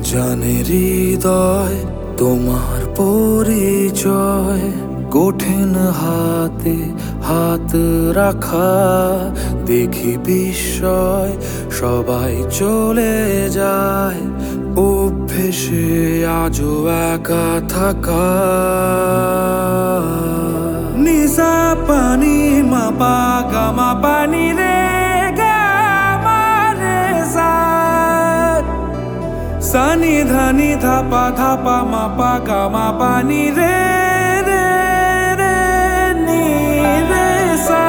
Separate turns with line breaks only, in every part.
জানে হৃদয় তোমার পরিচয়, কঠিন হাতে হাত রাখা, দেখি বিস্ময় সবাই চলে যায়, অভ্যেসে আজও একা থাকা। নিসা পানি মাপা গামা পানি রে সানি ধানি ধাপা ধাপা মাপা গামা পানি রে রে রে নি রে সা।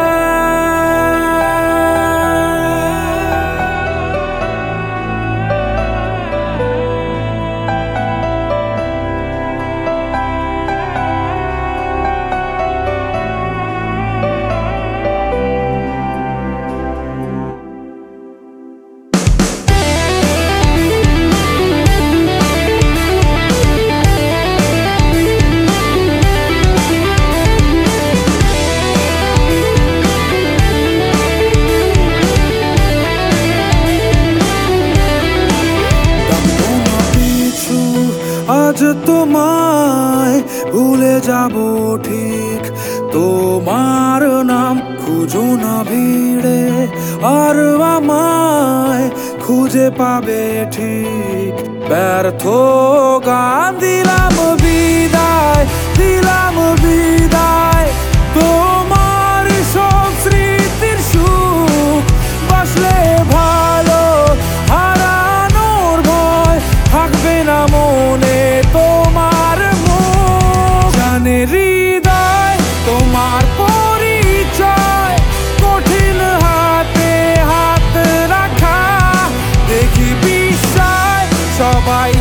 আজ তোমায় ভুলে যাব ঠিক, তোমার নাম খুঁজো না ভিড়ে, আর আমায় খুঁজে পাবে ঠিক। ব্যর্থ গান দিলাম বিদায়, দিলাম বিদায়, তোমার সব স্মৃতির সুখ বাসলে ভালো, হারানোর ভয় থাকবে না মনে তোমার মুখ। জানে হৃদয় তোমার পরিচয়, কঠিন হাতে হাত রাখা, দেখি বিস্ময় সবাই